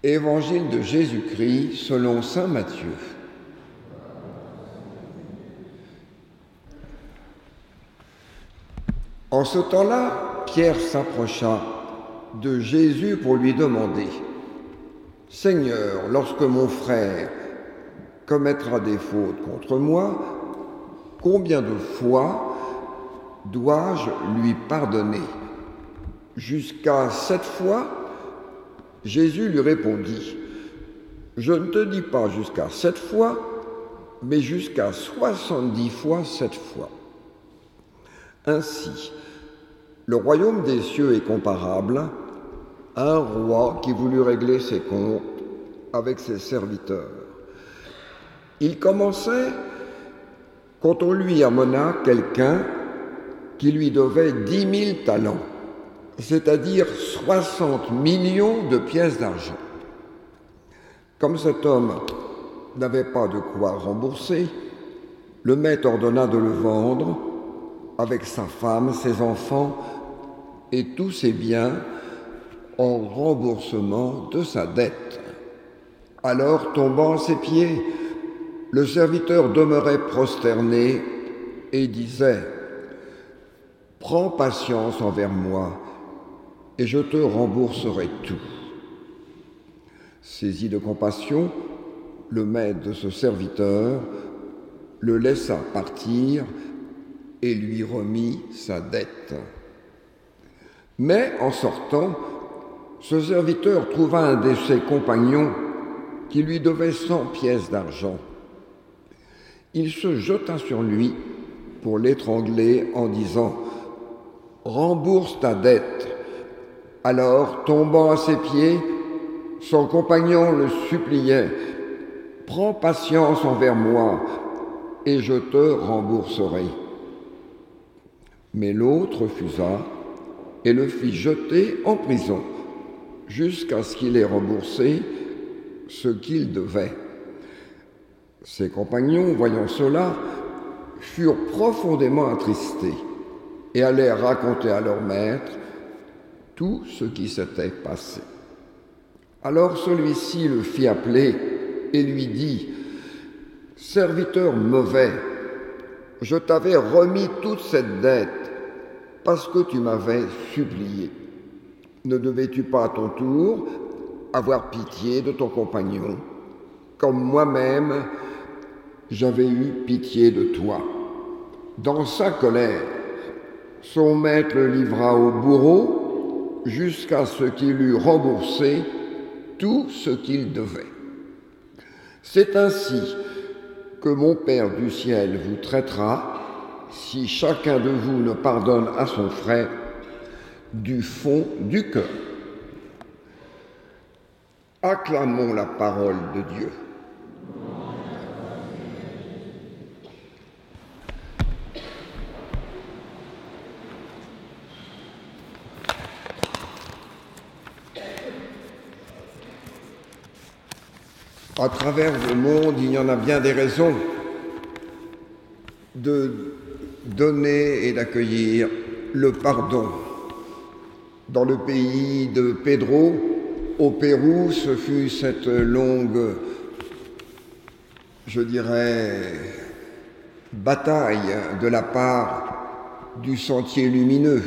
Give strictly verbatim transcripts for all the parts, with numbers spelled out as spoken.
Évangile de Jésus-Christ selon saint Matthieu. En ce temps-là, Pierre s'approcha de Jésus pour lui demander : « Seigneur, lorsque mon frère commettra des fautes contre moi, combien de fois dois-je lui pardonner ? Jusqu'à sept fois ?» Jésus lui répondit : « Je ne te dis pas jusqu'à sept fois, mais jusqu'à soixante-dix fois sept fois. » Ainsi, le royaume des cieux est comparable à un roi qui voulut régler ses comptes avec ses serviteurs. Il commençait quand on lui amena quelqu'un qui lui devait dix mille talents, c'est-à-dire soixante millions de pièces d'argent. Comme cet homme n'avait pas de quoi rembourser, le maître ordonna de le vendre avec sa femme, ses enfants et tous ses biens en remboursement de sa dette. Alors, tombant à ses pieds, le serviteur demeurait prosterné et disait : « Prends patience envers moi et je te rembourserai tout. » Saisi de compassion, le maître de ce serviteur le laissa partir et lui remit sa dette. Mais en sortant, ce serviteur trouva un de ses compagnons qui lui devait cent pièces d'argent. Il se jeta sur lui pour l'étrangler en disant : « Rembourse ta dette. » Alors, tombant à ses pieds, son compagnon le suppliait : « Prends patience envers moi et je te rembourserai. » Mais l'autre refusa et le fit jeter en prison jusqu'à ce qu'il ait remboursé ce qu'il devait. Ses compagnons, voyant cela, furent profondément attristés et allèrent raconter à leur maître tout ce qui s'était passé. Alors celui-ci le fit appeler et lui dit : « Serviteur mauvais, je t'avais remis toute cette dette parce que tu m'avais supplié. Ne devais-tu pas à ton tour avoir pitié de ton compagnon, comme moi-même j'avais eu pitié de toi ?» Dans sa colère, son maître le livra au bourreau jusqu'à ce qu'il eût remboursé tout ce qu'il devait. C'est ainsi que mon Père du ciel vous traitera si chacun de vous ne pardonne à son frère du fond du cœur. Acclamons la parole de Dieu. À travers le monde, il y en a bien des raisons de donner et d'accueillir le pardon. Dans le pays de Pedro, au Pérou, ce fut cette longue, je dirais, bataille de la part du Sentier lumineux.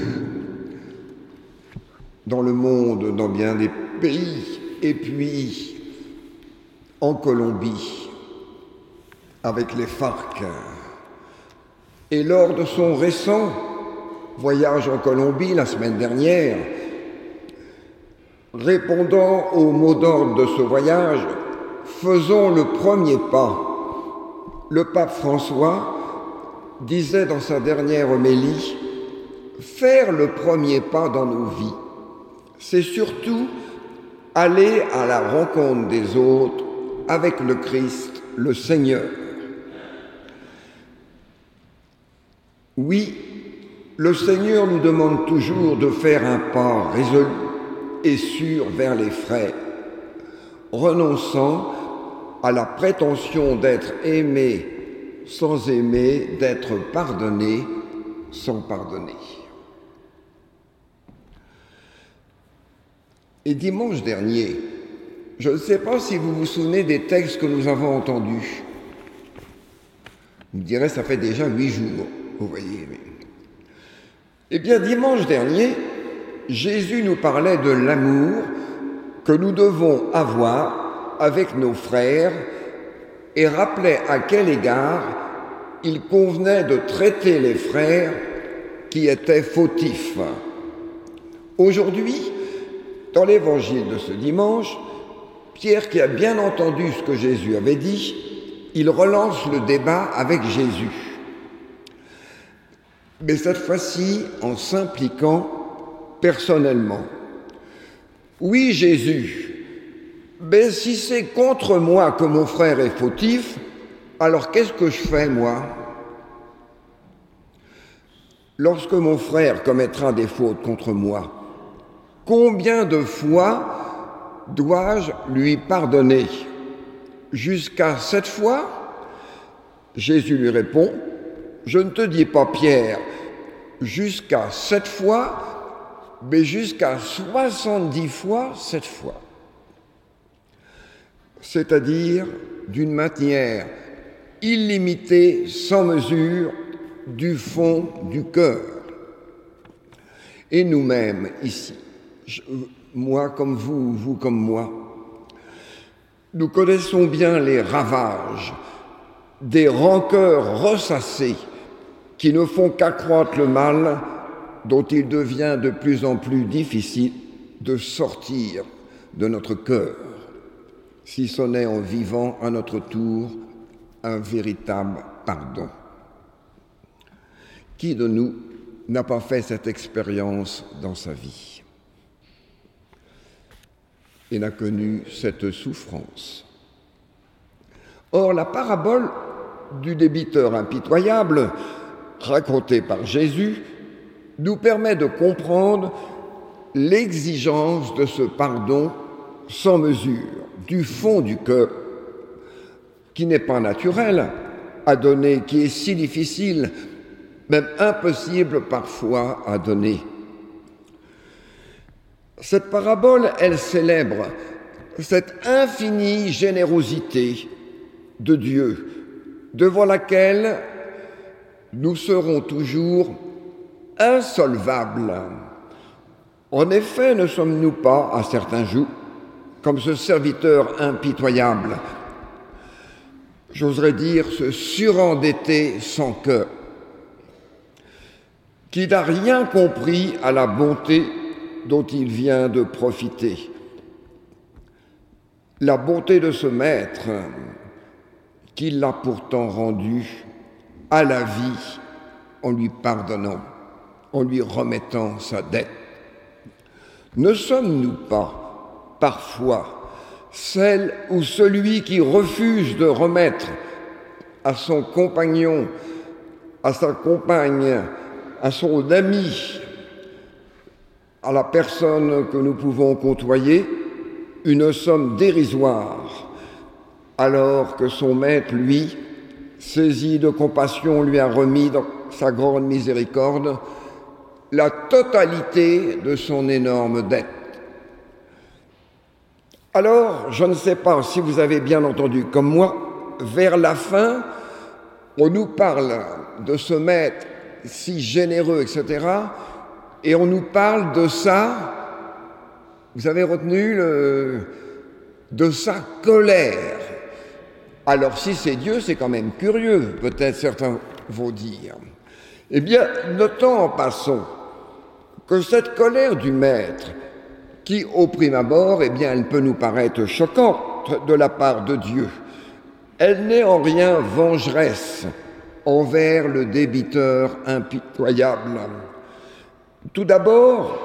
Dans le monde, dans bien des pays, et puis en Colombie, avec les FARC. Et lors de son récent voyage en Colombie la semaine dernière, répondant au mot d'ordre de ce voyage, faisons le premier pas, le pape François disait dans sa dernière homélie : faire le premier pas dans nos vies, c'est surtout aller à la rencontre des autres avec le Christ, le Seigneur. Oui, le Seigneur nous demande toujours de faire un pas résolu et sûr vers les frères, renonçant à la prétention d'être aimé sans aimer, d'être pardonné sans pardonner. Et dimanche dernier, Je ne sais pas si vous vous souvenez des textes que nous avons entendus. Vous me direz, ça fait déjà huit jours, vous voyez. Eh bien, dimanche dernier, Jésus nous parlait de l'amour que nous devons avoir avec nos frères et rappelait à quel égard il convenait de traiter les frères qui étaient fautifs. Aujourd'hui, dans l'évangile de ce dimanche, Pierre, qui a bien entendu ce que Jésus avait dit, il relance le débat avec Jésus. Mais cette fois-ci en s'impliquant personnellement. Oui, Jésus, mais si c'est contre moi que mon frère est fautif, alors qu'est-ce que je fais, moi? Lorsque mon frère commettra des fautes contre moi, combien de fois dois-je lui pardonner? Jusqu'à sept fois? Jésus lui répond, je ne te dis pas, Pierre, jusqu'à sept fois, mais jusqu'à soixante-dix fois sept fois. C'est-à-dire d'une manière illimitée, sans mesure, du fond du cœur. Et nous-mêmes, ici, je, moi comme vous, vous comme moi, nous connaissons bien les ravages des rancœurs ressassées qui ne font qu'accroître le mal dont il devient de plus en plus difficile de sortir de notre cœur, si ce n'est en vivant à notre tour un véritable pardon. Qui de nous n'a pas fait cette expérience dans sa vie et n'a connu cette souffrance? Or, la parabole du débiteur impitoyable, racontée par Jésus, nous permet de comprendre l'exigence de ce pardon sans mesure, du fond du cœur, qui n'est pas naturel à donner, qui est si difficile, même impossible parfois à donner. Cette parabole, elle célèbre cette infinie générosité de Dieu, devant laquelle nous serons toujours insolvables. En effet, ne sommes-nous pas, à certains jours, comme ce serviteur impitoyable, j'oserais dire ce surendetté sans cœur, qui n'a rien compris à la bonté dont il vient de profiter. La bonté de ce maître qui l'a pourtant rendu à la vie en lui pardonnant, en lui remettant sa dette. Ne sommes-nous pas, parfois, celle ou celui qui refuse de remettre à son compagnon, à sa compagne, à son ami, à la personne que nous pouvons côtoyer, une somme dérisoire, alors que son maître, lui, saisi de compassion, lui a remis dans sa grande miséricorde la totalité de son énorme dette. Alors, je ne sais pas si vous avez bien entendu comme moi, vers la fin, on nous parle de ce maître si généreux, et cetera, et on nous parle de ça, vous avez retenu, le, de sa colère. Alors si c'est Dieu, c'est quand même curieux, peut-être certains vont dire. Eh bien, notons en passant que cette colère du maître, qui au prime abord, eh bien, elle peut nous paraître choquante de la part de Dieu, elle n'est en rien vengeresse envers le débiteur impitoyable. Tout d'abord,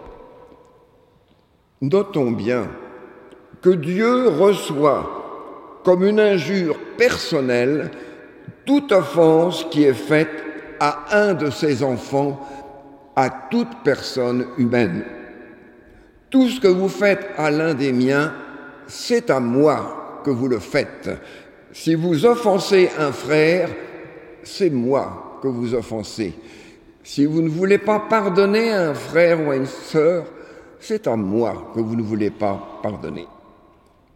notons bien que Dieu reçoit comme une injure personnelle toute offense qui est faite à un de ses enfants, à toute personne humaine. Tout ce que vous faites à l'un des miens, c'est à moi que vous le faites. Si vous offensez un frère, c'est moi que vous offensez. Si vous ne voulez pas pardonner à un frère ou à une sœur, c'est à moi que vous ne voulez pas pardonner.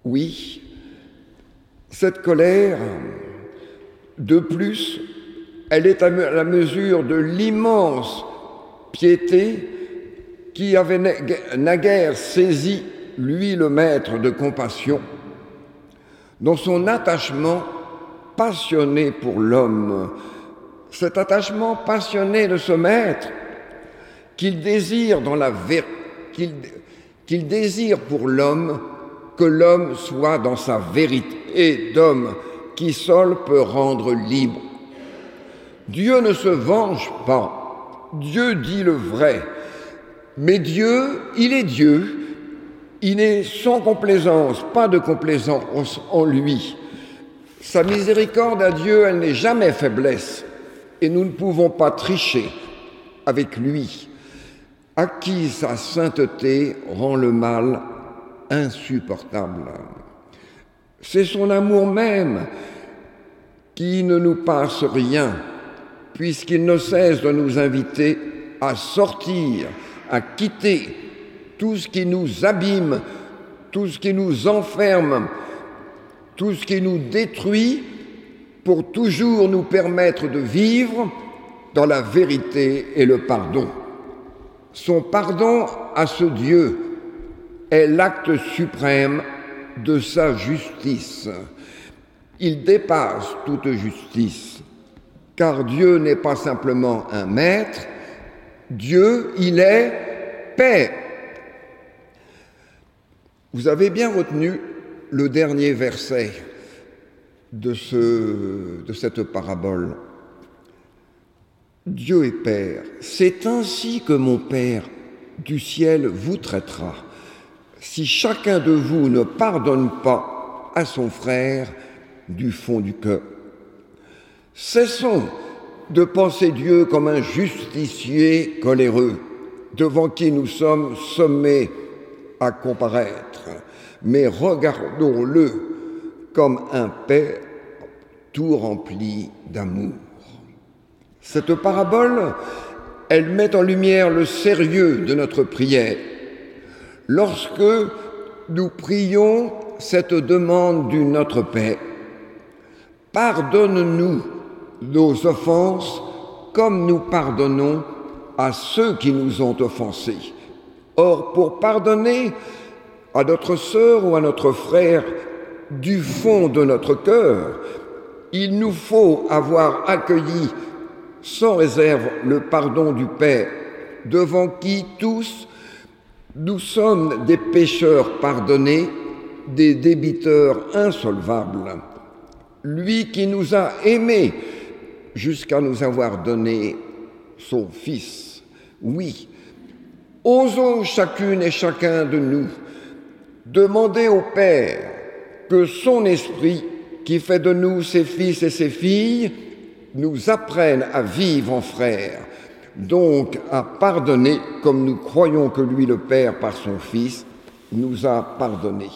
Oui, cette colère, de plus, elle est à la mesure de l'immense piété qui avait naguère saisi, lui le maître de compassion, dans son attachement passionné pour l'homme, cet attachement passionné de ce maître qu'il désire dans la ver... qu'il... qu'il désire pour l'homme que l'homme soit dans sa vérité d'homme qui seul peut rendre libre. Dieu ne se venge pas, Dieu dit le vrai, mais Dieu, il est Dieu, il est sans complaisance, pas de complaisance en lui. Sa miséricorde à Dieu, elle n'est jamais faiblesse, et nous ne pouvons pas tricher avec lui, à qui sa sainteté rend le mal insupportable. C'est son amour même qui ne nous passe rien, puisqu'il ne cesse de nous inviter à sortir, à quitter tout ce qui nous abîme, tout ce qui nous enferme, tout ce qui nous détruit, pour toujours nous permettre de vivre dans la vérité et le pardon. Son pardon à ce Dieu est l'acte suprême de sa justice. Il dépasse toute justice, car Dieu n'est pas simplement un maître, Dieu, il est Père. Vous avez bien retenu le dernier verset de, ce, de cette parabole. Dieu est Père, c'est ainsi que mon Père du ciel vous traitera, si chacun de vous ne pardonne pas à son frère du fond du cœur. Cessons de penser Dieu comme un justicier coléreux, devant qui nous sommes sommés à comparaître, mais regardons-le comme un Père tout rempli d'amour. Cette parabole, elle met en lumière le sérieux de notre prière. Lorsque nous prions cette demande du Notre Père, pardonne-nous nos offenses comme nous pardonnons à ceux qui nous ont offensés. Or, pour pardonner à notre sœur ou à notre frère du fond de notre cœur, il nous faut avoir accueilli sans réserve le pardon du Père, devant qui tous nous sommes des pécheurs pardonnés, des débiteurs insolvables. Lui qui nous a aimés jusqu'à nous avoir donné son Fils. Oui, osons chacune et chacun de nous demander au Père que son Esprit, qui fait de nous ses fils et ses filles, nous apprenne à vivre en frères, donc à pardonner comme nous croyons que lui, le Père, par son Fils, nous a pardonné.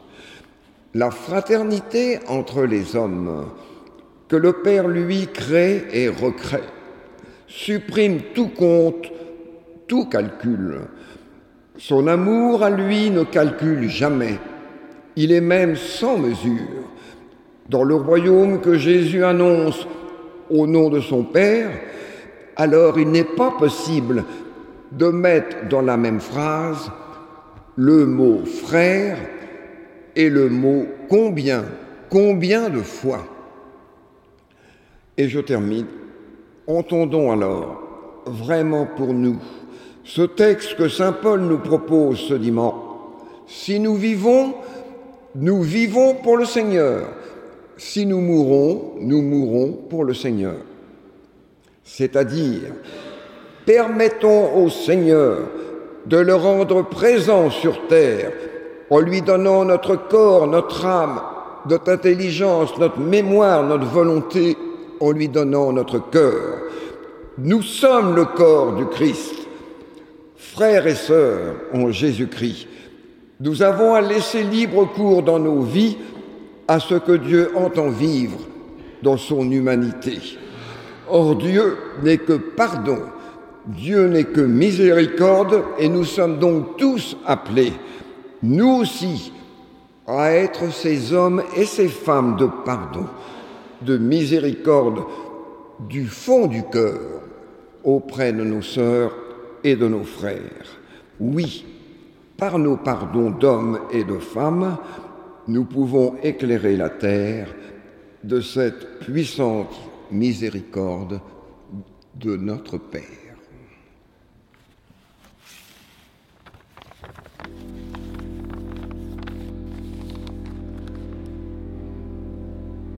La fraternité entre les hommes, que le Père, lui, crée et recrée, supprime tout compte, tout calcul. Son amour à lui ne calcule jamais. Il est même sans mesure. Dans le royaume que Jésus annonce au nom de son Père, alors il n'est pas possible de mettre dans la même phrase le mot « frère » et le mot « combien ». Combien de fois? Et je termine. Entendons alors, vraiment pour nous, ce texte que saint Paul nous propose ce dimanche. Si nous vivons, nous vivons pour le Seigneur. Si nous mourons, nous mourons pour le Seigneur. C'est-à-dire, permettons au Seigneur de le rendre présent sur terre en lui donnant notre corps, notre âme, notre intelligence, notre mémoire, notre volonté, en lui donnant notre cœur. Nous sommes le corps du Christ. Frères et sœurs en Jésus-Christ, nous avons à laisser libre cours dans nos vies à ce que Dieu entend vivre dans son humanité. Or, Dieu n'est que pardon, Dieu n'est que miséricorde, et nous sommes donc tous appelés, nous aussi, à être ces hommes et ces femmes de pardon, de miséricorde du fond du cœur auprès de nos sœurs et de nos frères. Oui, par nos pardons d'hommes et de femmes, nous pouvons éclairer la terre de cette puissante miséricorde de notre Père.